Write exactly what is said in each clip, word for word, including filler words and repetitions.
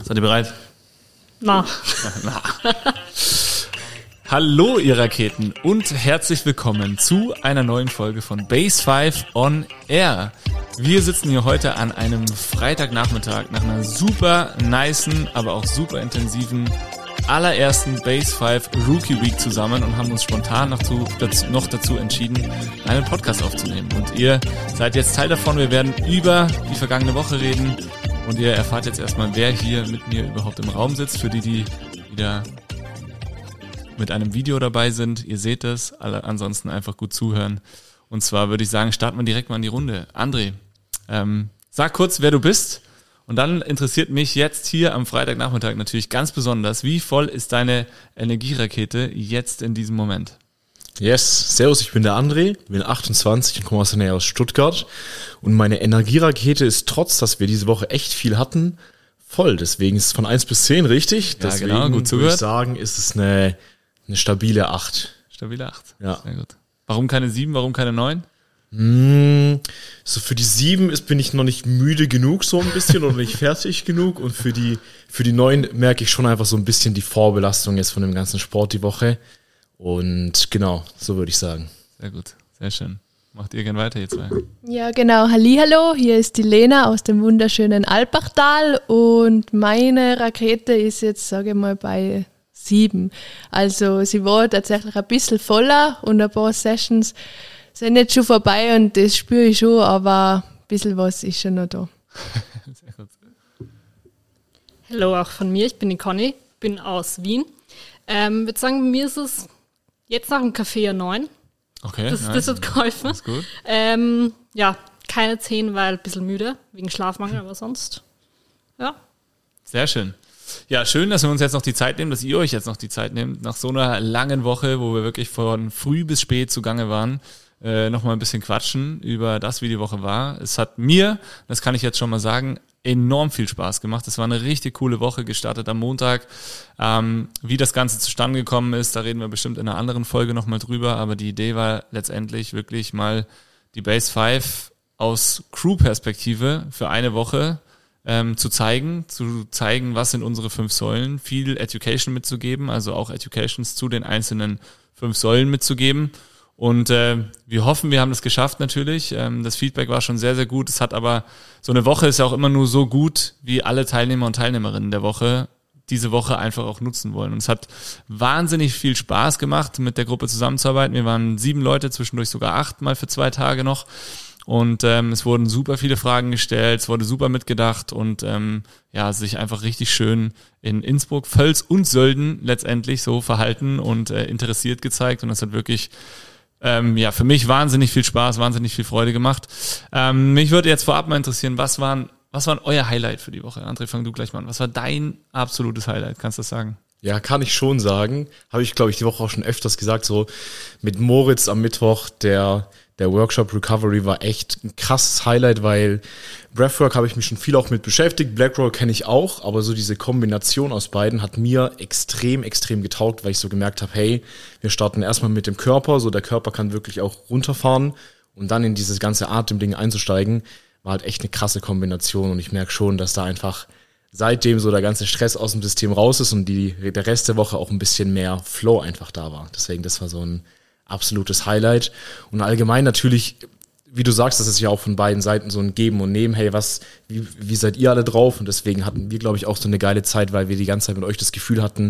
Seid ihr bereit? Na. Na. Hallo ihr Raketen und herzlich willkommen zu einer neuen Folge von Base fünf on Air. Wir sitzen hier heute an einem Freitagnachmittag nach einer super nicen, aber auch super intensiven allerersten Base fünf Rookie Week zusammen und haben uns spontan noch, zu, dazu, noch dazu entschieden, einen Podcast aufzunehmen. Und ihr seid jetzt Teil davon. Wir werden über die vergangene Woche reden und ihr erfahrt jetzt erstmal, wer hier mit mir überhaupt im Raum sitzt. Für die, die wieder mit einem Video dabei sind, ihr seht es, alle ansonsten einfach gut zuhören. Und zwar würde ich sagen, starten wir direkt mal in die Runde. André, ähm, sag kurz, wer du bist. Und dann interessiert mich jetzt hier am Freitagnachmittag natürlich ganz besonders, wie voll ist deine Energierakete jetzt in diesem Moment? Yes, servus, ich bin der André, bin achtundzwanzig und komme aus der Nähe aus Stuttgart. Und meine Energierakete ist, trotz dass wir diese Woche echt viel hatten, voll. Deswegen ist es von eins bis zehn richtig. Ja, Deswegen genau, gut zugehört. würde ich sagen, ist es eine, eine stabile acht. Stabile acht, ja. Sehr gut. Warum keine sieben, warum keine neun? Mm, so für die sieben ist, bin ich noch nicht müde genug so ein bisschen oder nicht fertig genug, und für die für die neun merke ich schon einfach so ein bisschen die Vorbelastung jetzt von dem ganzen Sport die Woche, und genau, so würde ich sagen. Sehr gut, sehr schön. Macht ihr gern weiter, ihr zwei? Ja, genau. Hallihallo, hier ist die Lena aus dem wunderschönen Alpachtal und meine Rakete ist jetzt, sage ich mal, bei sieben. Also sie war tatsächlich ein bisschen voller und ein paar Sessions sind jetzt schon vorbei und das spüre ich schon, aber ein bisschen was ist schon noch da. Sehr gut. Hallo auch von mir, ich bin die Conny, bin aus Wien. Ähm, würde sagen, bei mir ist es jetzt nach dem Kaffee eine neun. Okay, Das, nice. das hat geholfen. Das ist gut. Ähm, ja, keine zehn, weil ein bisschen müde, wegen Schlafmangel, aber sonst, ja. Sehr schön. Ja, schön, dass wir uns jetzt noch die Zeit nehmen, dass ihr euch jetzt noch die Zeit nehmt, nach so einer langen Woche, wo wir wirklich von früh bis spät zugange waren, äh, noch mal ein bisschen quatschen über das, wie die Woche war. Es hat mir, das kann ich jetzt schon mal sagen, enorm viel Spaß gemacht. Es war eine richtig coole Woche, gestartet am Montag. Ähm, wie das Ganze zustande gekommen ist, da reden wir bestimmt in einer anderen Folge noch mal drüber, aber die Idee war letztendlich wirklich mal die Base fünf aus Crew-Perspektive für eine Woche ähm, zu zeigen, zu zeigen, was sind unsere fünf Säulen, viel Education mitzugeben, also auch Educations zu den einzelnen fünf Säulen mitzugeben. Und äh, wir hoffen, wir haben das geschafft natürlich. Ähm, das Feedback war schon sehr, sehr gut. Es hat aber, so eine Woche ist ja auch immer nur so gut, wie alle Teilnehmer und Teilnehmerinnen der Woche diese Woche einfach auch nutzen wollen. Und es hat wahnsinnig viel Spaß gemacht, mit der Gruppe zusammenzuarbeiten. Wir waren sieben Leute, zwischendurch sogar acht mal für zwei Tage noch. Und ähm, es wurden super viele Fragen gestellt, es wurde super mitgedacht und ähm, ja, sich einfach richtig schön in Innsbruck, Völs und Sölden letztendlich so verhalten und äh, interessiert gezeigt. Und das hat wirklich Ähm, ja, für mich wahnsinnig viel Spaß, wahnsinnig viel Freude gemacht. Ähm, mich würde jetzt vorab mal interessieren, was waren, was war euer Highlight für die Woche? André, fang du gleich mal an. Was war dein absolutes Highlight? Kannst du das sagen? Ja, kann ich schon sagen. Habe ich, glaube ich, die Woche auch schon öfters gesagt, so mit Moritz am Mittwoch, der der Workshop Recovery war echt ein krasses Highlight, weil Breathwork habe ich mich schon viel auch mit beschäftigt, Blackroll kenne ich auch, aber so diese Kombination aus beiden hat mir extrem, extrem getaugt, weil ich so gemerkt habe, hey, wir starten erstmal mit dem Körper, so der Körper kann wirklich auch runterfahren, und dann in dieses ganze Atemding einzusteigen, war halt echt eine krasse Kombination, und ich merke schon, dass da einfach seitdem so der ganze Stress aus dem System raus ist und die, der Rest der Woche auch ein bisschen mehr Flow einfach da war. Deswegen, das war so ein absolutes Highlight. Und allgemein natürlich, wie du sagst, das ist ja auch von beiden Seiten so ein Geben und Nehmen. Hey, was, wie, wie seid ihr alle drauf? Und deswegen hatten wir, glaube ich, auch so eine geile Zeit, weil wir die ganze Zeit mit euch das Gefühl hatten,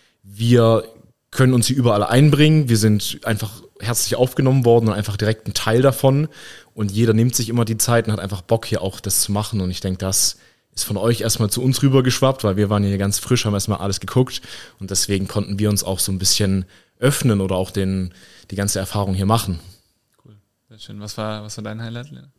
wir können uns hier überall einbringen. Wir sind einfach herzlich aufgenommen worden und einfach direkt ein Teil davon. Und jeder nimmt sich immer die Zeit und hat einfach Bock, hier auch das zu machen. Und ich denke, das ist von euch erstmal zu uns rüber geschwappt, weil wir waren hier ganz frisch, haben erstmal alles geguckt. Und deswegen konnten wir uns auch so ein bisschen öffnen oder auch den, die ganze Erfahrung hier machen. Cool, sehr schön. Was war, was war dein Highlight, Lena?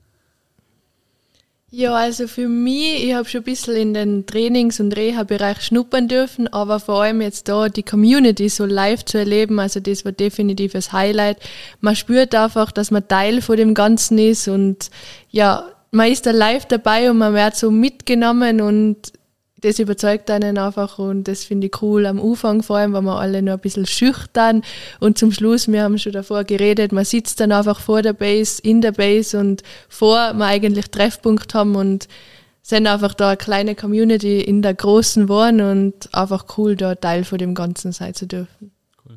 Ja, also für mich, ich habe schon ein bisschen in den Trainings- und Reha-Bereich schnuppern dürfen, aber vor allem jetzt da die Community so live zu erleben, also das war definitiv das Highlight. Man spürt einfach, dass man Teil von dem Ganzen ist und ja, man ist da live dabei und man wird so mitgenommen und das überzeugt einen einfach und das finde ich cool am Anfang, vor allem, weil wir alle noch ein bisschen schüchtern und zum Schluss, wir haben schon davor geredet, man sitzt dann einfach vor der Base, in der Base und vor wir eigentlich Treffpunkt haben und sind einfach da eine kleine Community in der großen Wohn und einfach cool, da Teil von dem Ganzen sein zu dürfen. Cool.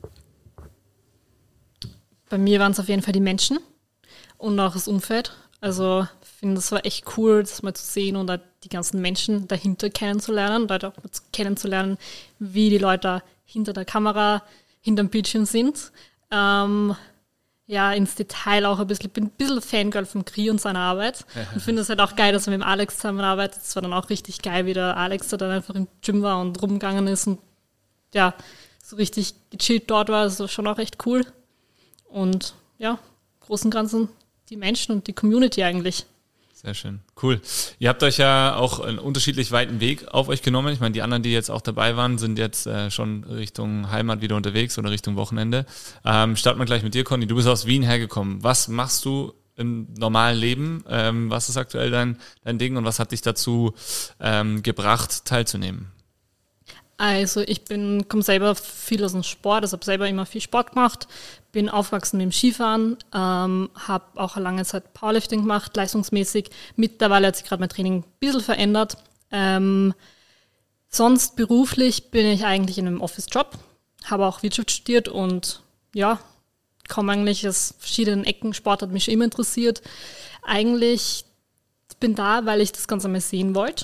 Bei mir waren es auf jeden Fall die Menschen und auch das Umfeld. Also ich finde, das war echt cool, das mal zu sehen und auch die ganzen Menschen dahinter kennenzulernen und auch kennenzulernen, wie die Leute hinter der Kamera, hinterm Bildschirm sind. Ähm, ja, ins Detail auch ein bisschen, ich bin ein bisschen Fangirl vom Kri und seiner Arbeit und finde es halt auch geil, dass er mit dem Alex zusammenarbeitet. Es war dann auch richtig geil, wie der Alex da dann einfach im Gym war und rumgegangen ist und ja, so richtig gechillt dort war. Das war schon auch echt cool. Und ja, im Großen und Ganzen die Menschen und die Community eigentlich. Sehr schön, cool. Ihr habt euch ja auch einen unterschiedlich weiten Weg auf euch genommen. Ich meine, die anderen, die jetzt auch dabei waren, sind jetzt äh, schon Richtung Heimat wieder unterwegs oder Richtung Wochenende. Ähm, starten wir gleich mit dir, Conny. Du bist aus Wien hergekommen. Was machst du im normalen Leben? Ähm, was ist aktuell dein, dein Ding und was hat dich dazu ähm, gebracht, teilzunehmen? Also ich bin komme selber viel aus dem Sport, also habe selber immer viel Sport gemacht, bin aufgewachsen mit dem Skifahren, ähm, habe auch eine lange Zeit Powerlifting gemacht, leistungsmäßig. Mittlerweile hat sich gerade mein Training ein bisschen verändert. Ähm, sonst beruflich bin ich eigentlich in einem Office-Job, habe auch Wirtschaft studiert und ja, komme eigentlich aus verschiedenen Ecken. Sport hat mich schon immer interessiert. Eigentlich bin da, weil ich das Ganze mal sehen wollte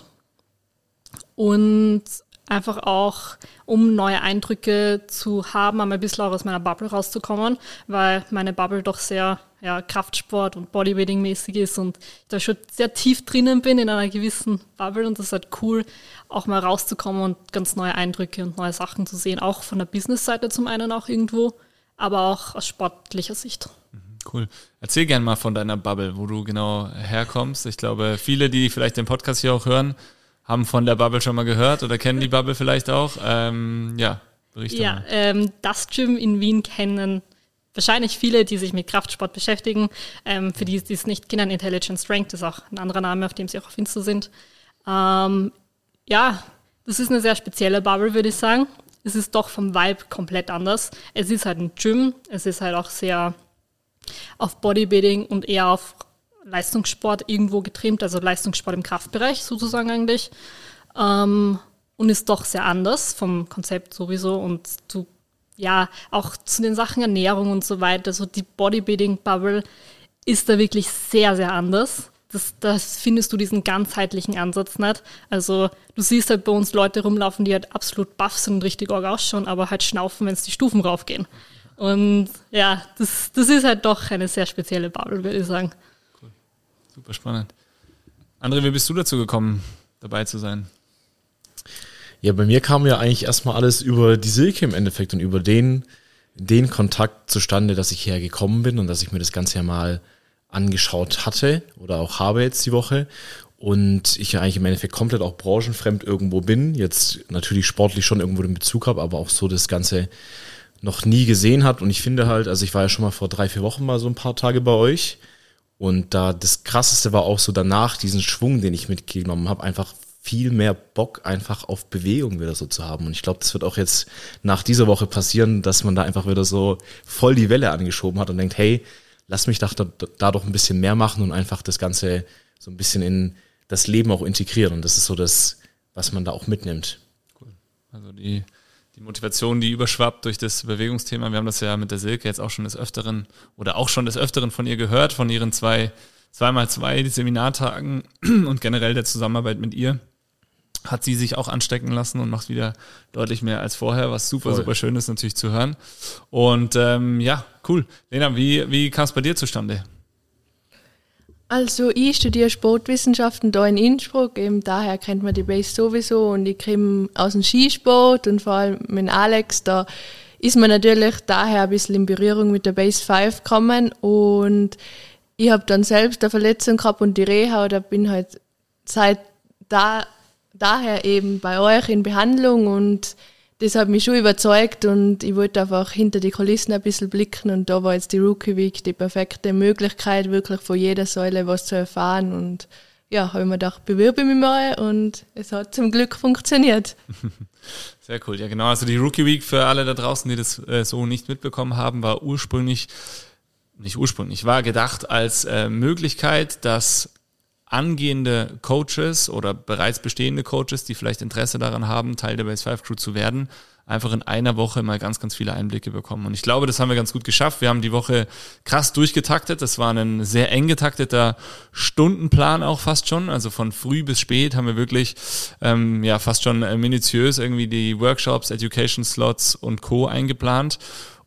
und einfach auch, um neue Eindrücke zu haben, einmal ein bisschen auch aus meiner Bubble rauszukommen, weil meine Bubble doch sehr ja, Kraftsport- und Bodybuilding-mäßig ist und ich da schon sehr tief drinnen bin in einer gewissen Bubble und das ist halt cool, auch mal rauszukommen und ganz neue Eindrücke und neue Sachen zu sehen, auch von der Business-Seite zum einen auch irgendwo, aber auch aus sportlicher Sicht. Cool. Erzähl gerne mal von deiner Bubble, wo du genau herkommst. Ich glaube, viele, die vielleicht den Podcast hier auch hören, haben von der Bubble schon mal gehört oder kennen die Bubble vielleicht auch. Ähm, ja, berichte ja, mal. Ähm, das Gym in Wien kennen wahrscheinlich viele, die sich mit Kraftsport beschäftigen. Ähm, für die, die es nicht kennen, Intelligent Strength ist auch ein anderer Name, auf dem sie auch auf Insta sind. Ähm, ja, das ist eine sehr spezielle Bubble, würde ich sagen. Es ist doch vom Vibe komplett anders. Es ist halt ein Gym, es ist halt auch sehr auf Bodybuilding und eher auf Leistungssport irgendwo getrimmt, also Leistungssport im Kraftbereich sozusagen eigentlich. Ähm, und ist doch sehr anders vom Konzept sowieso und zu, ja, auch zu den Sachen Ernährung und so weiter. Also die Bodybuilding-Bubble ist da wirklich sehr, sehr anders. Das, das findest du diesen ganzheitlichen Ansatz nicht. Also du siehst halt bei uns Leute rumlaufen, die halt absolut buff sind und richtig arg ausschauen, aber halt schnaufen, wenn es die Stufen raufgehen. Und ja, das, das ist halt doch eine sehr spezielle Bubble, würde ich sagen. Super spannend. André, wie bist du dazu gekommen, dabei zu sein? Ja, bei mir kam ja eigentlich erstmal alles über die Silke im Endeffekt und über den, den Kontakt zustande, dass ich hergekommen bin und dass ich mir das Ganze ja mal angeschaut hatte oder auch habe jetzt die Woche und ich ja eigentlich im Endeffekt komplett auch branchenfremd irgendwo bin, jetzt natürlich sportlich schon irgendwo den Bezug habe, aber auch so das Ganze noch nie gesehen hat und ich finde halt, also ich war ja schon mal vor drei, vier Wochen mal so ein paar Tage bei euch. Und da das Krasseste war auch so danach, diesen Schwung, den ich mitgenommen habe, einfach viel mehr Bock einfach auf Bewegung wieder so zu haben. Und ich glaube, das wird auch jetzt nach dieser Woche passieren, dass man da einfach wieder so voll die Welle angeschoben hat und denkt, hey, lass mich da, da doch ein bisschen mehr machen und einfach das Ganze so ein bisschen in das Leben auch integrieren. Und das ist so das, was man da auch mitnimmt. Cool. Also die Die Motivation, die überschwappt durch das Bewegungsthema. Wir haben das ja mit der Silke jetzt auch schon des Öfteren oder auch schon des Öfteren von ihr gehört, von ihren zwei, zweimal zwei Seminartagen und generell der Zusammenarbeit mit ihr. Hat sie sich auch anstecken lassen und macht wieder deutlich mehr als vorher, was super, Voll. super schön ist natürlich zu hören. Und ähm, ja, cool. Lena, wie, wie kam es bei dir zustande? Also ich studiere Sportwissenschaften da in Innsbruck, eben daher kennt man die Base sowieso und ich komme aus dem Skisport und vor allem mit Alex, da ist man natürlich daher ein bisschen in Berührung mit der Base fünf gekommen und ich habe dann selbst eine Verletzung gehabt und die Reha oder bin halt seit da, daher eben bei euch in Behandlung und das hat mich schon überzeugt und ich wollte einfach hinter die Kulissen ein bisschen blicken und da war jetzt die Rookie Week die perfekte Möglichkeit, wirklich von jeder Säule was zu erfahren und ja, habe ich mir gedacht, bewirbe ich mich mal und es hat zum Glück funktioniert. Sehr cool, ja genau, also die Rookie Week für alle da draußen, die das äh, so nicht mitbekommen haben, war ursprünglich, nicht ursprünglich, war gedacht als äh, Möglichkeit, dass angehende Coaches oder bereits bestehende Coaches, die vielleicht Interesse daran haben, Teil der Base fünf Crew zu werden, einfach in einer Woche mal ganz, ganz viele Einblicke bekommen. Und ich glaube, das haben wir ganz gut geschafft. Wir haben die Woche krass durchgetaktet. Das war ein sehr eng getakteter Stundenplan auch fast schon. Also von früh bis spät haben wir wirklich ähm, ja fast schon minutiös irgendwie die Workshops, Education Slots und Co. eingeplant.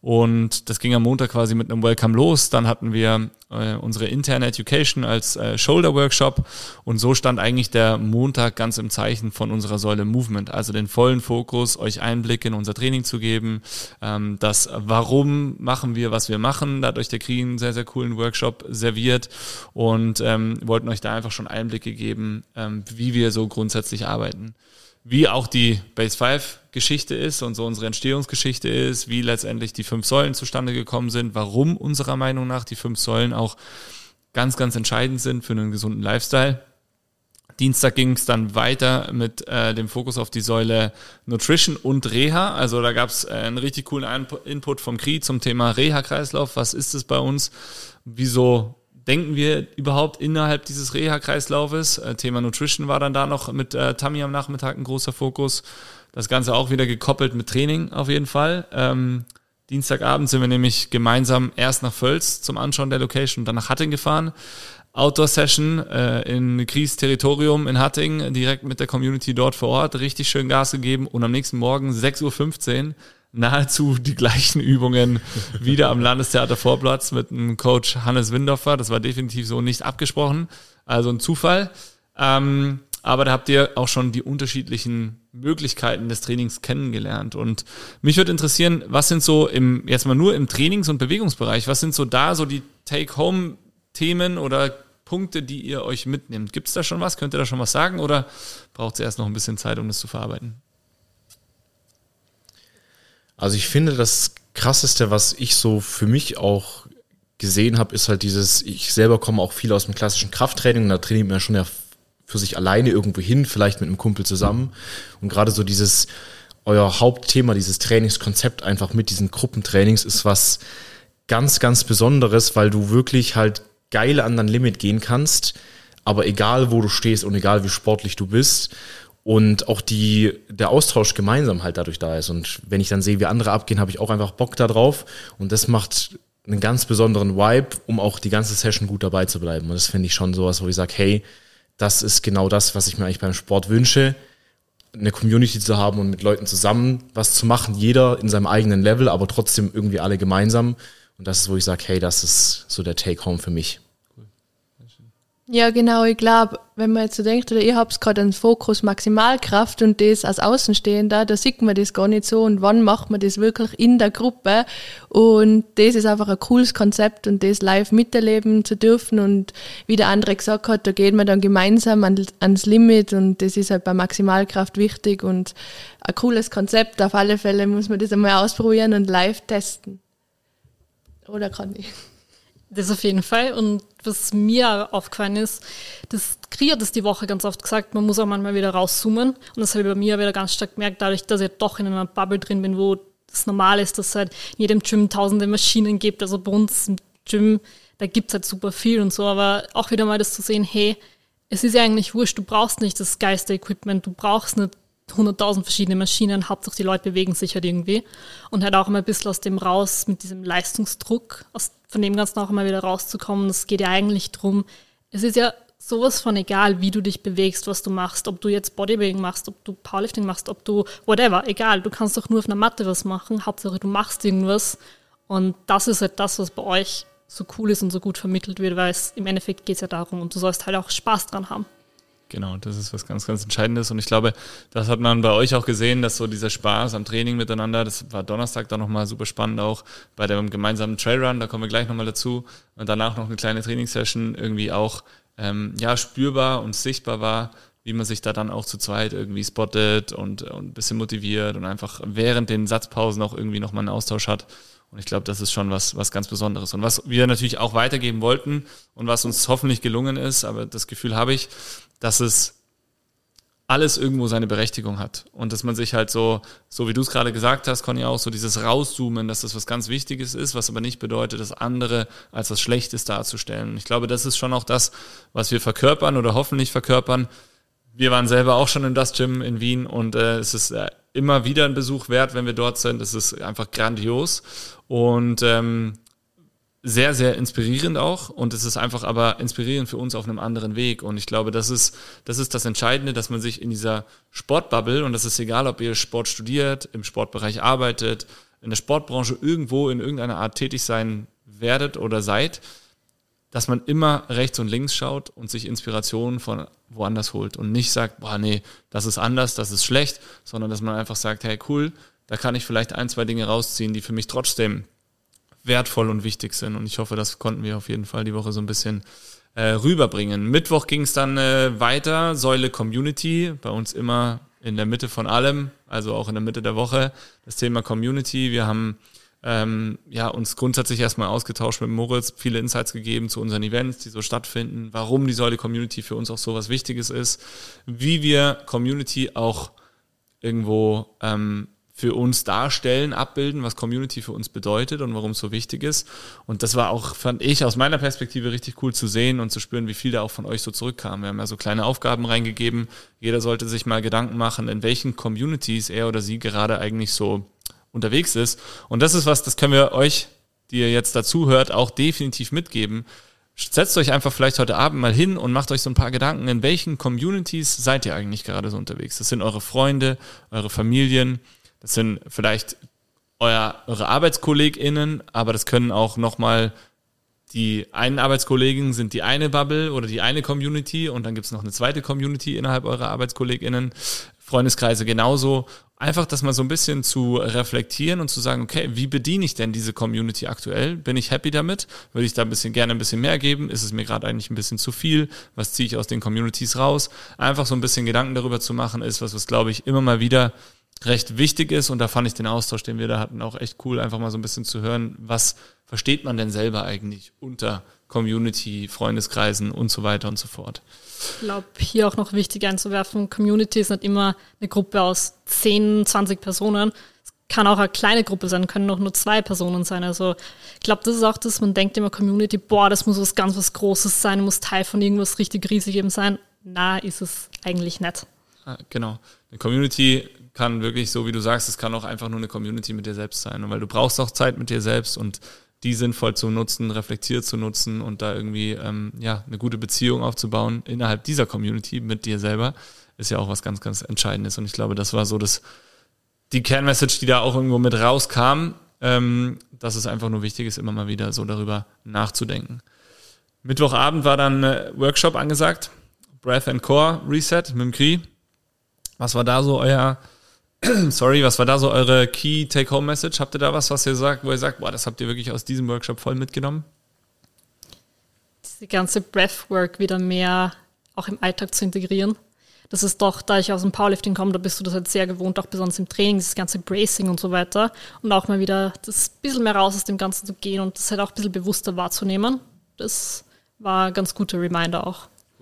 Und das ging am Montag quasi mit einem Welcome los. Dann hatten wir äh, unsere interne Education als äh, Shoulder-Workshop. Und so stand eigentlich der Montag ganz im Zeichen von unserer Säule Movement. Also den vollen Fokus, euch Einblick in unser Training zu geben. Ähm, das Warum machen wir, was wir machen. Da hat euch der Kri einen sehr, sehr coolen Workshop serviert. Und ähm, wollten euch da einfach schon Einblicke geben, ähm, wie wir so grundsätzlich arbeiten. Wie auch die Base fünf Geschichte ist und so unsere Entstehungsgeschichte ist, wie letztendlich die fünf Säulen zustande gekommen sind, warum unserer Meinung nach die fünf Säulen auch ganz, ganz entscheidend sind für einen gesunden Lifestyle. Dienstag ging es dann weiter mit äh, dem Fokus auf die Säule Nutrition und Reha. Also da gab es äh, einen richtig coolen Input vom Kri zum Thema Reha-Kreislauf. Was ist es bei uns? Wieso denken wir überhaupt innerhalb dieses Reha-Kreislaufes? Äh, Thema Nutrition war dann da noch mit äh, Tammy am Nachmittag ein großer Fokus. Das Ganze auch wieder gekoppelt mit Training auf jeden Fall. Ähm, Dienstagabend sind wir nämlich gemeinsam erst nach Völz zum Anschauen der Location und dann nach Hatting gefahren. Outdoor-Session äh, in Kris Territorium in Hatting, direkt mit der Community dort vor Ort, richtig schön Gas gegeben und am nächsten Morgen sechs Uhr fünfzehn nahezu die gleichen Übungen wieder am Landestheater Vorplatz mit dem Coach Hannes Windorfer. Das war definitiv so nicht abgesprochen, also ein Zufall. Ähm, aber da habt ihr auch schon die unterschiedlichen Möglichkeiten des Trainings kennengelernt. Und mich würde interessieren, was sind so im jetzt mal nur im Trainings- und Bewegungsbereich, was sind so da so die Take-Home-Themen oder Punkte, die ihr euch mitnehmt? Gibt es da schon was? Könnt ihr da schon was sagen oder braucht es erst noch ein bisschen Zeit, um das zu verarbeiten? Also ich finde, das Krasseste, was ich so für mich auch gesehen habe, ist halt dieses, ich selber komme auch viel aus dem klassischen Krafttraining und da trainiert man schon ja für sich alleine irgendwo hin, vielleicht mit einem Kumpel zusammen. Und gerade so dieses, euer Hauptthema, dieses Trainingskonzept einfach mit diesen Gruppentrainings ist was ganz, ganz Besonderes, weil du wirklich halt geil an dein Limit gehen kannst, aber egal wo du stehst und egal wie sportlich du bist. Und auch die, der Austausch gemeinsam halt dadurch da ist. Und wenn ich dann sehe, wie andere abgehen, habe ich auch einfach Bock da drauf. Und das macht einen ganz besonderen Vibe, um auch die ganze Session gut dabei zu bleiben. Und das finde ich schon sowas, wo ich sage, hey, das ist genau das, was ich mir eigentlich beim Sport wünsche, eine Community zu haben und mit Leuten zusammen was zu machen, jeder in seinem eigenen Level, aber trotzdem irgendwie alle gemeinsam. Und das ist, wo ich sage, hey, das ist so der Take-Home für mich. Ja, genau, ich glaube, wenn man jetzt so denkt, oder ihr habt gerade einen Fokus Maximalkraft und das als Außenstehender, da sieht man das gar nicht so und wann macht man das wirklich in der Gruppe und das ist einfach ein cooles Konzept und das live miterleben zu dürfen und wie der andere gesagt hat, da geht man dann gemeinsam an, ans Limit und das ist halt bei Maximalkraft wichtig und ein cooles Konzept, auf alle Fälle muss man das einmal ausprobieren und live testen. Oder kann ich? Das auf jeden Fall. Und was mir aufgefallen ist, das Kri hat das die Woche ganz oft gesagt, man muss auch manchmal wieder rauszoomen. Und das habe ich bei mir wieder ganz stark gemerkt, dadurch, dass ich doch in einer Bubble drin bin, wo es normal ist, dass es halt in jedem Gym tausende Maschinen gibt. Also bei uns im Gym, da gibt es halt super viel und so. Aber auch wieder mal das zu sehen, hey, es ist ja eigentlich wurscht, du brauchst nicht das geilste Equipment, du brauchst nicht hunderttausend verschiedene Maschinen, Hauptsache die Leute bewegen sich halt irgendwie und halt auch immer ein bisschen aus dem raus, mit diesem Leistungsdruck, aus, von dem Ganzen auch immer wieder rauszukommen. Es geht ja eigentlich drum, es ist ja sowas von egal, wie du dich bewegst, was du machst, ob du jetzt Bodybuilding machst, ob du Powerlifting machst, ob du whatever, egal, du kannst doch nur auf einer Matte was machen, Hauptsache du machst irgendwas und das ist halt das, was bei euch so cool ist und so gut vermittelt wird, weil es im Endeffekt geht es ja darum und du sollst halt auch Spaß dran haben. Genau, das ist was ganz, ganz Entscheidendes und ich glaube, das hat man bei euch auch gesehen, dass so dieser Spaß am Training miteinander, das war Donnerstag dann nochmal super spannend auch bei dem gemeinsamen Trailrun, da kommen wir gleich nochmal dazu und danach noch eine kleine Trainingssession irgendwie auch ähm, ja spürbar und sichtbar war, wie man sich da dann auch zu zweit irgendwie spottet und, und ein bisschen motiviert und einfach während den Satzpausen auch irgendwie nochmal einen Austausch hat. Und ich glaube, das ist schon was, was ganz Besonderes. Und was wir natürlich auch weitergeben wollten und was uns hoffentlich gelungen ist, aber das Gefühl habe ich, dass es alles irgendwo seine Berechtigung hat. Und dass man sich halt so, so wie du es gerade gesagt hast, Conny, auch so dieses Rauszoomen, dass das was ganz Wichtiges ist, was aber nicht bedeutet, das andere als was Schlechtes darzustellen. Und ich glaube, das ist schon auch das, was wir verkörpern oder hoffentlich verkörpern. Wir waren selber auch schon in das Gym in Wien und äh, es ist äh, immer wieder ein Besuch wert, wenn wir dort sind. Es ist einfach grandios und ähm, sehr, sehr inspirierend auch und es ist einfach aber inspirierend für uns auf einem anderen Weg und ich glaube, das ist das ist das Entscheidende, dass man sich in dieser Sportbubble und das ist egal, ob ihr Sport studiert, im Sportbereich arbeitet, in der Sportbranche irgendwo in irgendeiner Art tätig sein werdet oder seid, dass man immer rechts und links schaut und sich Inspiration von woanders holt und nicht sagt, boah nee, das ist anders, das ist schlecht, sondern dass man einfach sagt, hey cool, da kann ich vielleicht ein, zwei Dinge rausziehen, die für mich trotzdem wertvoll und wichtig sind. Und ich hoffe, das konnten wir auf jeden Fall die Woche so ein bisschen äh, rüberbringen. Mittwoch ging es dann äh, weiter, Säule Community, bei uns immer in der Mitte von allem, also auch in der Mitte der Woche, das Thema Community. Wir haben ähm, ja, uns grundsätzlich erstmal ausgetauscht mit Moritz, viele Insights gegeben zu unseren Events, die so stattfinden, warum die Säule Community für uns auch so was Wichtiges ist, wie wir Community auch irgendwo ähm, für uns darstellen, abbilden, was Community für uns bedeutet und warum es so wichtig ist. Und das war auch, fand ich, aus meiner Perspektive richtig cool zu sehen und zu spüren, wie viel da auch von euch so zurückkam. Wir haben ja so kleine Aufgaben reingegeben. Jeder sollte sich mal Gedanken machen, in welchen Communities er oder sie gerade eigentlich so unterwegs ist. Und das ist was, das können wir euch, die ihr jetzt dazu hört, auch definitiv mitgeben. Setzt euch einfach vielleicht heute Abend mal hin und macht euch so ein paar Gedanken, in welchen Communities seid ihr eigentlich gerade so unterwegs. Das sind eure Freunde, eure Familien, das sind vielleicht euer, eure ArbeitskollegInnen, aber das können auch nochmal die einen Arbeitskollegen sind die eine Bubble oder die eine Community und dann gibt's noch eine zweite Community innerhalb eurer ArbeitskollegInnen, Freundeskreise genauso. Einfach das mal so ein bisschen zu reflektieren und zu sagen, okay, wie bediene ich denn diese Community aktuell? Bin ich happy damit? Würde ich da ein bisschen gerne ein bisschen mehr geben? Ist es mir gerade eigentlich ein bisschen zu viel? Was ziehe ich aus den Communities raus? Einfach so ein bisschen Gedanken darüber zu machen, ist was, was glaube ich immer mal wieder recht wichtig ist und da fand ich den Austausch, den wir da hatten, auch echt cool, einfach mal so ein bisschen zu hören, was versteht man denn selber eigentlich unter Community, Freundeskreisen und so weiter und so fort. Ich glaube, hier auch noch wichtig einzuwerfen, Community ist nicht immer eine Gruppe aus zehn, zwanzig Personen. Es kann auch eine kleine Gruppe sein, können auch nur zwei Personen sein. Also ich glaube, das ist auch das, man denkt immer Community, boah, das muss was ganz was Großes sein, muss Teil von irgendwas richtig Riesigem sein. Na, ist es eigentlich nicht. Ah, genau. Eine Community kann wirklich, so wie du sagst, es kann auch einfach nur eine Community mit dir selbst sein. Und weil du brauchst auch Zeit mit dir selbst und die sinnvoll zu nutzen, reflektiert zu nutzen und da irgendwie ähm, ja eine gute Beziehung aufzubauen innerhalb dieser Community mit dir selber, ist ja auch was ganz, ganz Entscheidendes. Und ich glaube, das war so das die Kernmessage, die da auch irgendwo mit rauskam, ähm, dass es einfach nur wichtig ist, immer mal wieder so darüber nachzudenken. Mittwochabend war dann äh, Workshop angesagt, Breath and Core Reset mit dem Kri. Was war da so euer Sorry, was war da so eure Key Take-Home-Message? Habt ihr da was, was ihr sagt, wo ihr sagt, boah, das habt ihr wirklich aus diesem Workshop voll mitgenommen? Diese ganze Breathwork wieder mehr auch im Alltag zu integrieren. Das ist doch, da ich aus dem Powerlifting komme, da bist du das halt sehr gewohnt, auch besonders im Training, das ganze Bracing und so weiter. Und auch mal wieder das bisschen mehr raus aus dem Ganzen zu gehen und das halt auch ein bisschen bewusster wahrzunehmen. Das war ein ganz guter Reminder auch.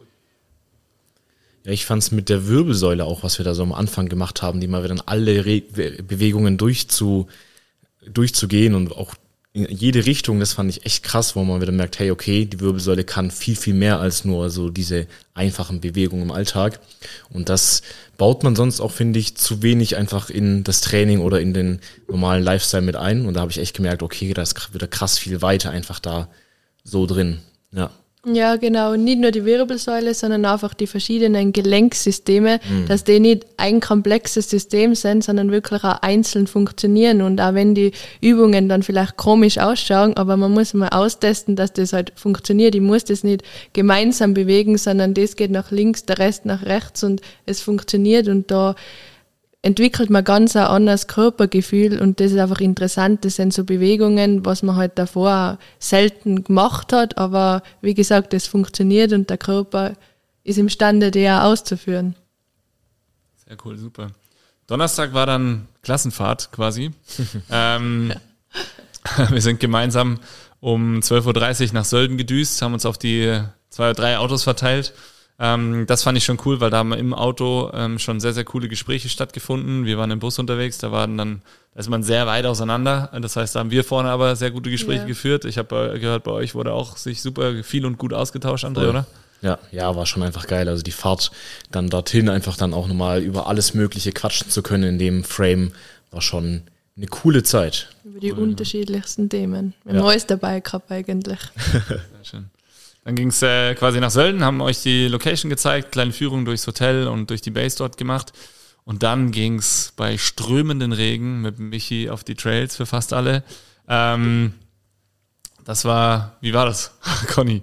Ja, ich fand es mit der Wirbelsäule auch, was wir da so am Anfang gemacht haben, die mal wieder in alle Re- Bewegungen durchzu, durchzugehen und auch in jede Richtung, das fand ich echt krass, wo man wieder merkt, hey, okay, die Wirbelsäule kann viel, viel mehr als nur so diese einfachen Bewegungen im Alltag. Und das baut man sonst auch, finde ich, zu wenig einfach in das Training oder in den normalen Lifestyle mit ein. Und da habe ich echt gemerkt, okay, da ist wieder krass viel weiter einfach da so drin, ja. Ja, genau. Nicht nur die Wirbelsäule, sondern einfach die verschiedenen Gelenksysteme, mhm. dass die nicht ein komplexes System sind, sondern wirklich auch einzeln funktionieren. Und auch wenn die Übungen dann vielleicht komisch ausschauen, aber man muss mal austesten, dass das halt funktioniert. Ich muss das nicht gemeinsam bewegen, sondern das geht nach links, der Rest nach rechts und es funktioniert. Und da entwickelt man ganz ein anderes Körpergefühl und das ist einfach interessant. Das sind so Bewegungen, was man halt davor selten gemacht hat, aber wie gesagt, das funktioniert und der Körper ist imstande, die auch auszuführen. Sehr cool, super. Donnerstag war dann Klassenfahrt quasi. ähm, wir sind gemeinsam um zwölf Uhr dreißig nach Sölden gedüst, haben uns auf die zwei oder drei Autos verteilt. Ähm, das fand ich schon cool, weil da haben im Auto ähm, schon sehr, sehr coole Gespräche stattgefunden. Wir waren im Bus unterwegs, da waren dann, da ist man sehr weit auseinander. Das heißt, da haben wir vorne aber sehr gute Gespräche Ja. geführt. Ich habe gehört, bei euch wurde auch sich super viel und gut ausgetauscht, André, Voll. oder? Ja, ja, war schon einfach geil. Also die Fahrt dann dorthin einfach dann auch nochmal über alles Mögliche quatschen zu können in dem Frame war schon eine coole Zeit. Über die unterschiedlichsten Themen. Wir haben Ja. alles dabei gehabt eigentlich. Sehr schön. Dann ging es äh, quasi nach Sölden, haben euch die Location gezeigt, kleine Führung durchs Hotel und durch die Base dort gemacht. Und dann ging es bei strömenden Regen mit Michi auf die Trails für fast alle. Ähm, das war, wie war das, Conny?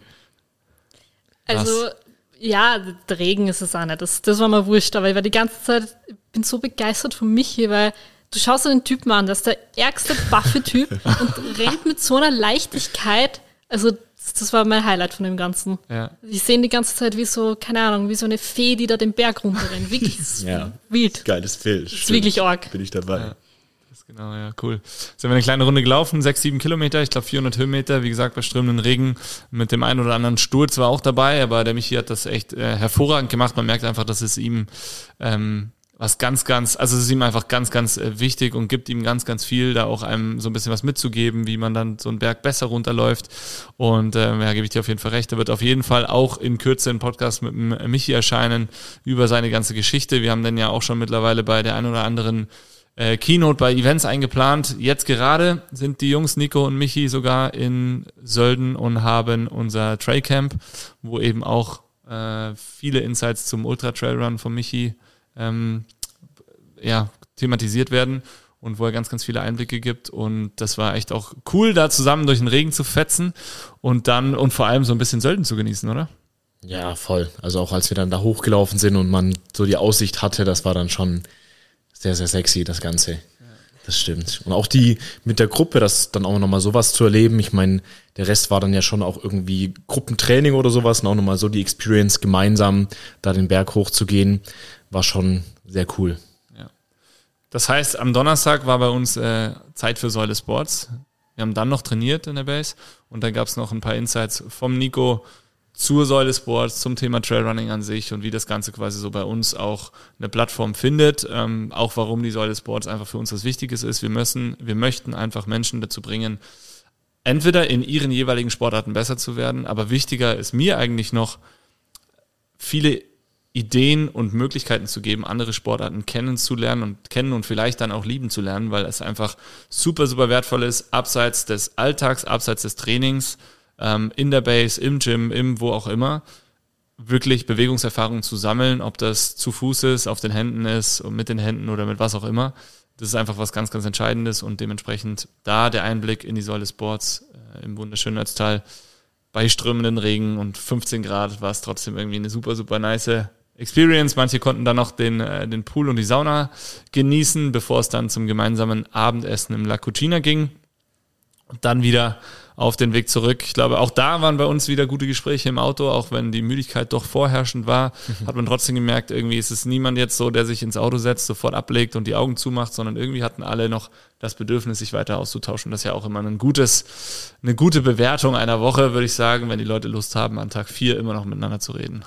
Also, ja, der Regen ist es auch nicht. Das, das war mir wurscht, aber ich war die ganze Zeit, ich bin so begeistert von Michi, weil du schaust dir den Typen an, das ist der ärgste Buffy-Typ und rennt mit so einer Leichtigkeit. Also, das, das war mein Highlight von dem Ganzen. Ja. Ich sehe ihn die ganze Zeit wie so, keine Ahnung, wie so eine Fee, die da den Berg runterrennt. Wirklich, das ist Ja. wild. Geiles Bild. Das ist wirklich arg. Bin ich dabei. Ja. Genau, ja, cool. Sind wir eine kleine Runde gelaufen, sechs, sieben Kilometer, ich glaube vierhundert Höhenmeter, wie gesagt, bei strömenden Regen. Mit dem einen oder anderen Sturz war auch dabei, aber der Michi hat das echt äh, hervorragend gemacht. Man merkt einfach, dass es ihm ähm, was ganz, ganz, also es ist ihm einfach ganz, ganz äh, wichtig und gibt ihm ganz, ganz viel, da auch einem so ein bisschen was mitzugeben, wie man dann so einen Berg besser runterläuft. Und äh, ja, gebe ich dir auf jeden Fall recht. Da wird auf jeden Fall auch in Kürze ein Podcast mit dem Michi erscheinen über seine ganze Geschichte. Wir haben dann ja auch schon mittlerweile bei der einen oder anderen Äh, Keynote bei Events eingeplant. Jetzt gerade sind die Jungs Nico und Michi sogar in Sölden und haben unser Trailcamp, wo eben auch äh, viele Insights zum Ultra Trail Run von Michi ähm, ja, thematisiert werden und wo er ganz, ganz viele Einblicke gibt. Und das war echt auch cool, da zusammen durch den Regen zu fetzen und dann und vor allem so ein bisschen Sölden zu genießen, oder? Ja, voll. Also auch als wir dann da hochgelaufen sind und man so die Aussicht hatte, das war dann schon sehr, sehr sexy, das Ganze. Das stimmt. Und auch die mit der Gruppe, das dann auch nochmal sowas zu erleben. Ich meine, der Rest war dann ja schon auch irgendwie Gruppentraining oder sowas und auch nochmal so die Experience gemeinsam da den Berg hochzugehen, war schon sehr cool. Ja. Das heißt, am Donnerstag war bei uns äh, Zeit für Säule Sports. Wir haben dann noch trainiert in der Base und dann gab es noch ein paar Insights vom Nico zur Säule Sports, zum Thema Trailrunning an sich und wie das Ganze quasi so bei uns auch eine Plattform findet. Ähm, auch warum die Säule Sports einfach für uns was Wichtiges ist. Wir müssen, wir möchten einfach Menschen dazu bringen, entweder in ihren jeweiligen Sportarten besser zu werden, aber wichtiger ist mir eigentlich noch, viele Ideen und Möglichkeiten zu geben, andere Sportarten kennenzulernen und kennen und vielleicht dann auch lieben zu lernen, weil es einfach super, super wertvoll ist, abseits des Alltags, abseits des Trainings, in der Base, im Gym, im wo auch immer, wirklich Bewegungserfahrungen zu sammeln, ob das zu Fuß ist, auf den Händen ist, und mit den Händen oder mit was auch immer. Das ist einfach was ganz, ganz Entscheidendes und dementsprechend da der Einblick in die Säule Sports äh, im wunderschönen Ötztal bei strömenden Regen und fünfzehn Grad war es trotzdem irgendwie eine super, super nice Experience. Manche konnten dann noch den, äh, den Pool und die Sauna genießen, bevor es dann zum gemeinsamen Abendessen im La Cucina ging. Und dann wieder auf den Weg zurück. Ich glaube, auch da waren bei uns wieder gute Gespräche im Auto, auch wenn die Müdigkeit doch vorherrschend war, mhm. hat man trotzdem gemerkt, irgendwie ist es niemand jetzt so, der sich ins Auto setzt, sofort ablegt und die Augen zumacht, sondern irgendwie hatten alle noch das Bedürfnis, sich weiter auszutauschen. Das ist ja auch immer ein gutes, eine gute Bewertung einer Woche, würde ich sagen, wenn die Leute Lust haben, an Tag vier immer noch miteinander zu reden.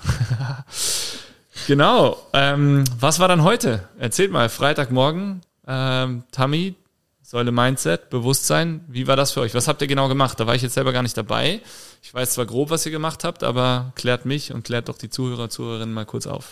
Genau. Ähm, was war dann heute? Erzählt mal, Freitagmorgen, ähm, Tammy, Säule Mindset, Bewusstsein, wie war das für euch? Was habt ihr genau gemacht? Da war ich jetzt selber gar nicht dabei. Ich weiß zwar grob, was ihr gemacht habt, aber klärt mich und klärt doch die Zuhörer, Zuhörerinnen mal kurz auf.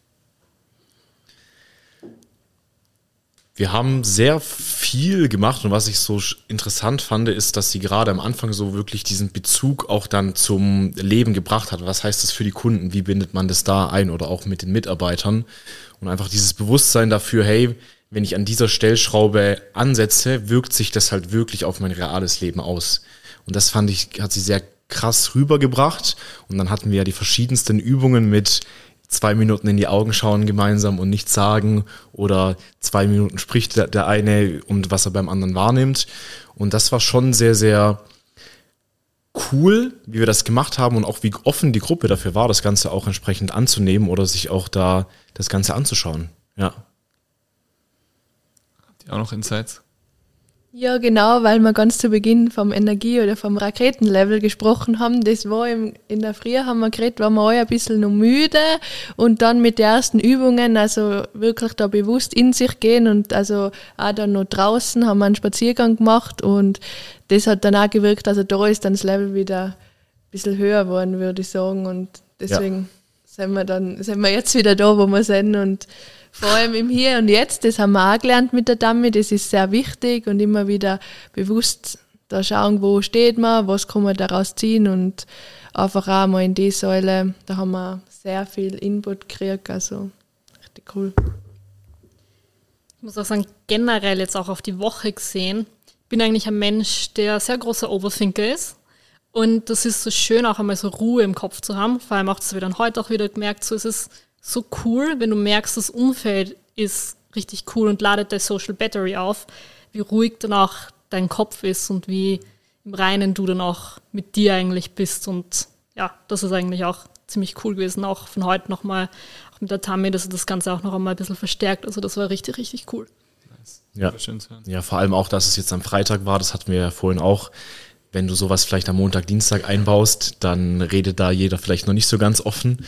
Wir haben sehr viel gemacht und was ich so interessant fand, ist, dass sie gerade am Anfang so wirklich diesen Bezug auch dann zum Leben gebracht hat. Was heißt das für die Kunden? Wie bindet man das da ein oder auch mit den Mitarbeitern? Und einfach dieses Bewusstsein dafür, hey, wenn ich an dieser Stellschraube ansetze, wirkt sich das halt wirklich auf mein reales Leben aus. Und das fand ich, hat sie sehr krass rübergebracht. Und dann hatten wir ja die verschiedensten Übungen mit zwei Minuten in die Augen schauen gemeinsam und nichts sagen oder zwei Minuten spricht der, der eine und was er beim anderen wahrnimmt. Und das war schon sehr, sehr cool, wie wir das gemacht haben und auch wie offen die Gruppe dafür war, das Ganze auch entsprechend anzunehmen oder sich auch da das Ganze anzuschauen. Ja. Habt ihr auch noch Insights? Ja, genau, weil wir ganz zu Beginn vom Energie- oder vom Raketenlevel gesprochen haben. Das war im, in der Früh, haben wir geredet, waren wir alle ein bisschen noch müde und dann mit den ersten Übungen, also wirklich da bewusst in sich gehen und also auch dann noch draußen haben wir einen Spaziergang gemacht und das hat dann auch gewirkt, also da ist dann das Level wieder ein bisschen höher geworden, würde ich sagen, und deswegen ja. sind wir dann, sind wir jetzt wieder da, wo wir sind und vor allem im Hier und Jetzt, das haben wir auch gelernt mit der Dummy, das ist sehr wichtig und immer wieder bewusst da schauen, wo steht man, was kann man daraus ziehen und einfach auch mal in die Säule, da haben wir sehr viel Input gekriegt, also richtig cool. Ich muss auch sagen, generell jetzt auch auf die Woche gesehen, bin eigentlich ein Mensch, der sehr großer Overthinker ist und das ist so schön, auch einmal so Ruhe im Kopf zu haben, vor allem auch, das habe ich dann heute auch wieder gemerkt, so ist es so cool, wenn du merkst, das Umfeld ist richtig cool und ladet deine Social Battery auf, wie ruhig dann auch dein Kopf ist und wie im Reinen du dann auch mit dir eigentlich bist. Und ja, das ist eigentlich auch ziemlich cool gewesen, auch von heute nochmal, auch mit der Tammy, dass das Ganze auch noch einmal ein bisschen verstärkt. Also das war richtig, richtig cool. Ja, ja, vor allem auch, dass es jetzt am Freitag war, das hatten wir ja vorhin auch. Wenn du sowas vielleicht am Montag, Dienstag einbaust, dann redet da jeder vielleicht noch nicht so ganz offen.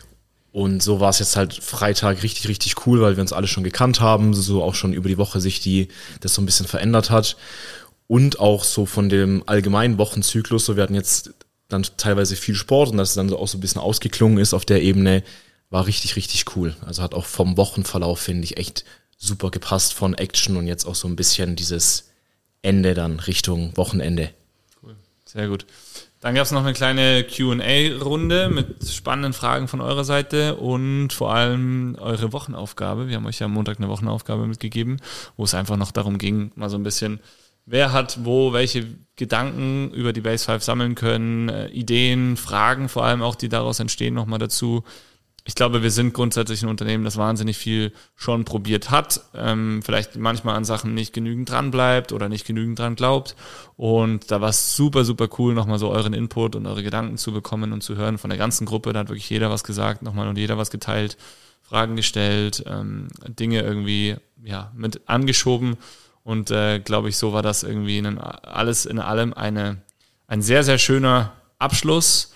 Und so war es jetzt halt Freitag richtig, richtig cool, weil wir uns alle schon gekannt haben, so auch schon über die Woche sich die das so ein bisschen verändert hat. Und auch so von dem allgemeinen Wochenzyklus, so wir hatten jetzt dann teilweise viel Sport und dass es dann so auch so ein bisschen ausgeklungen ist auf der Ebene, war richtig, richtig cool. Also hat auch vom Wochenverlauf, finde ich, echt super gepasst von Action und jetzt auch so ein bisschen dieses Ende dann Richtung Wochenende. Cool, sehr gut. Dann gab es noch eine kleine Q und A-Runde mit spannenden Fragen von eurer Seite und vor allem eure Wochenaufgabe. Wir haben euch ja am Montag eine Wochenaufgabe mitgegeben, wo es einfach noch darum ging, mal so ein bisschen, wer hat wo welche Gedanken über die Base fünf sammeln können, äh, Ideen, Fragen vor allem auch, die daraus entstehen, nochmal dazu. Ich glaube, wir sind grundsätzlich ein Unternehmen, das wahnsinnig viel schon probiert hat, ähm, vielleicht manchmal an Sachen nicht genügend dran bleibt oder nicht genügend dran glaubt. Und da war es super, super cool, nochmal so euren Input und eure Gedanken zu bekommen und zu hören von der ganzen Gruppe. Da hat wirklich jeder was gesagt, nochmal und jeder was geteilt, Fragen gestellt, ähm, Dinge irgendwie ja mit angeschoben. Und äh, glaube ich, so war das irgendwie ein, alles in allem eine ein sehr, sehr schöner Abschluss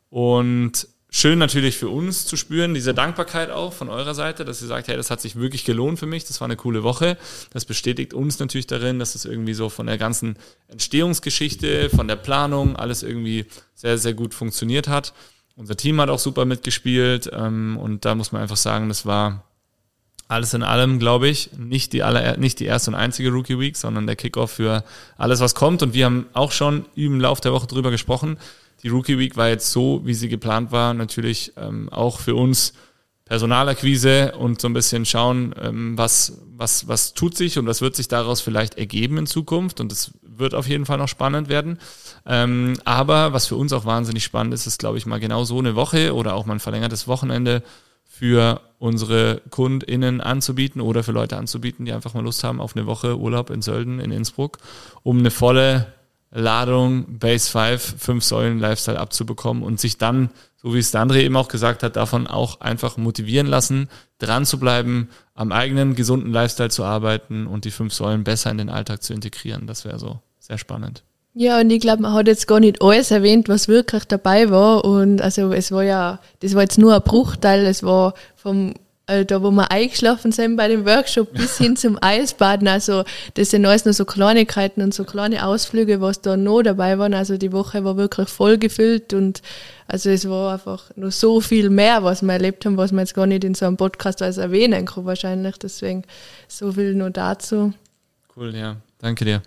und schön natürlich für uns zu spüren, diese Dankbarkeit auch von eurer Seite, dass ihr sagt, hey, das hat sich wirklich gelohnt für mich, das war eine coole Woche. Das bestätigt uns natürlich darin, dass es irgendwie so von der ganzen Entstehungsgeschichte, von der Planung, alles irgendwie sehr, sehr gut funktioniert hat. Unser Team hat auch super mitgespielt und da muss man einfach sagen, das war alles in allem, glaube ich, nicht die, aller, nicht die erste und einzige Rookie Week, sondern der Kickoff für alles, was kommt. Und wir haben auch schon im Laufe der Woche drüber gesprochen. Die Rookie Week war jetzt so, wie sie geplant war, natürlich ähm, auch für uns Personalakquise und so ein bisschen schauen, ähm, was, was, was tut sich und was wird sich daraus vielleicht ergeben in Zukunft. Und es wird auf jeden Fall noch spannend werden. Ähm, aber was für uns auch wahnsinnig spannend ist, ist, glaube ich, mal genau so eine Woche oder auch mal ein verlängertes Wochenende für unsere KundInnen anzubieten oder für Leute anzubieten, die einfach mal Lust haben auf eine Woche Urlaub in Sölden, in Innsbruck, um eine volle Ladung Base fünf, fünf Säulen Lifestyle abzubekommen und sich dann, so wie es der André eben auch gesagt hat, davon auch einfach motivieren lassen, dran zu bleiben, am eigenen gesunden Lifestyle zu arbeiten und die fünf Säulen besser in den Alltag zu integrieren. Das wäre so sehr spannend. Ja, und ich glaube, man hat jetzt gar nicht alles erwähnt, was wirklich dabei war. Und also es war ja, das war jetzt nur ein Bruchteil, es war vom Also da, wo wir eingeschlafen sind bei dem Workshop, bis hin zum Eisbaden. Also das sind alles nur so Kleinigkeiten und so kleine Ausflüge, was da noch dabei waren. Also die Woche war wirklich voll gefüllt und also es war einfach noch so viel mehr, was wir erlebt haben, was wir jetzt gar nicht in so einem Podcast als erwähnen können wahrscheinlich. Deswegen so viel nur dazu. Cool, ja. Danke dir.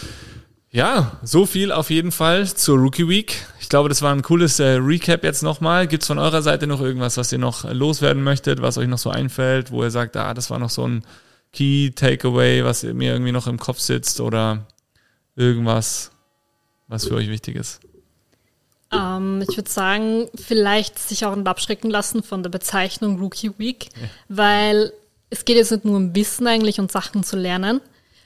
Ja, so viel auf jeden Fall zur Rookie Week. Ich glaube, das war ein cooles äh, Recap jetzt nochmal. Gibt es von eurer Seite noch irgendwas, was ihr noch loswerden möchtet, was euch noch so einfällt, wo ihr sagt, ah, das war noch so ein Key Takeaway, was mir irgendwie noch im Kopf sitzt oder irgendwas, was für euch wichtig ist? Ähm, ich würde sagen, vielleicht sich auch nicht abschrecken lassen von der Bezeichnung Rookie Week, ja. Weil es geht jetzt nicht nur um Wissen eigentlich und Sachen zu lernen.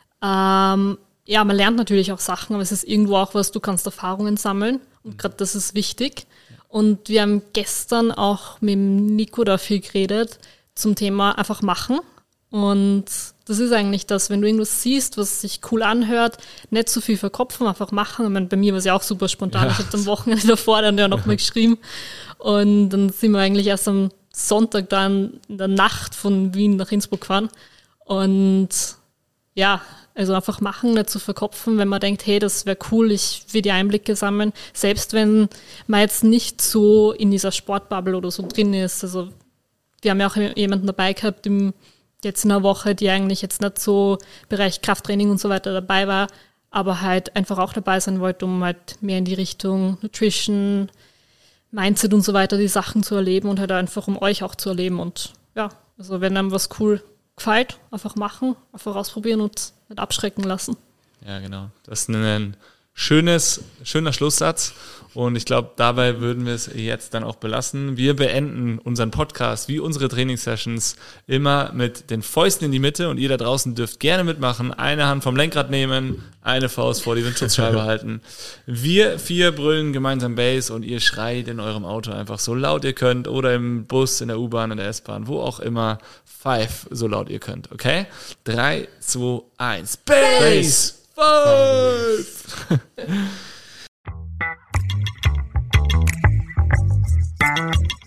Ähm, Ja, man lernt natürlich auch Sachen, aber es ist irgendwo auch was, du kannst Erfahrungen sammeln und gerade das ist wichtig. Und wir haben gestern auch mit dem Nico da viel geredet zum Thema einfach machen Und das ist eigentlich das, wenn du irgendwas siehst, was sich cool anhört, nicht zu viel verkopfen, einfach machen. Ich meine, bei mir war es ja auch super spontan. Ja. Ich habe am Wochenende davor dann ja nochmal geschrieben. Und dann sind wir eigentlich erst am Sonntag dann in der Nacht von Wien nach Innsbruck gefahren. Und ja, also einfach machen, nicht zu verkopfen, wenn man denkt, hey, das wäre cool, ich will die Einblicke sammeln. Selbst wenn man jetzt nicht so in dieser Sportbubble oder so drin ist. Also wir haben ja auch jemanden dabei gehabt, im, jetzt in einer Woche, die eigentlich jetzt nicht so im Bereich Krafttraining und so weiter dabei war, aber halt einfach auch dabei sein wollte, um halt mehr in die Richtung Nutrition, Mindset und so weiter die Sachen zu erleben und halt einfach um euch auch zu erleben. Und ja, also wenn einem was cool gefällt, einfach machen, einfach ausprobieren und nicht abschrecken lassen. Ja, genau. Das ist ein schönes, schöner Schlusssatz. Und ich glaube, dabei würden wir es jetzt dann auch belassen. Wir beenden unseren Podcast wie unsere Trainingssessions immer mit den Fäusten in die Mitte und ihr da draußen dürft gerne mitmachen. Eine Hand vom Lenkrad nehmen, eine Faust vor die Windschutzscheibe halten. Wir vier brüllen gemeinsam Bass und ihr schreit in eurem Auto einfach so laut ihr könnt oder im Bus, in der U-Bahn, in der S-Bahn, wo auch immer. Five, so laut ihr könnt, okay? Drei, zwei, eins. Bass! Five!